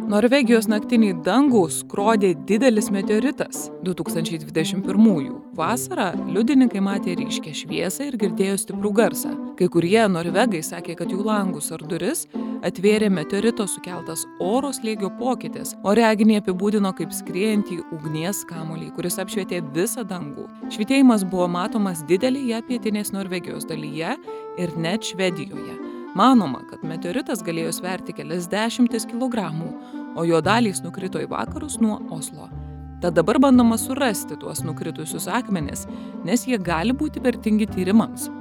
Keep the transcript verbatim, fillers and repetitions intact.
Norvegijos naktinį dangų skrodė didelis meteoritas. du tūkstančiai dvidešimt pirmųjų vasarą liudininkai matė ryškią šviesą ir girdėjo stiprų garsą. Kai kurie norvegai sakė, kad jų langus ar duris atvėrė meteorito sukeltas oro slėgio pokytis, o reginį apibūdino kaip skriejantį ugnies kamuolį, kuris apšvietė visą dangų. Švytėjimas buvo matomas didelėje pietinės Norvegijos dalyje ir net Švedijoje. Manoma, kad meteoritas galėjo sverti kelias dešimtis kilogramų, o jo dalys nukrito į vakarus nuo Oslo. Tad dabar bandoma surasti tuos nukritusius akmenis, nes jie gali būti vertingi tyrimams.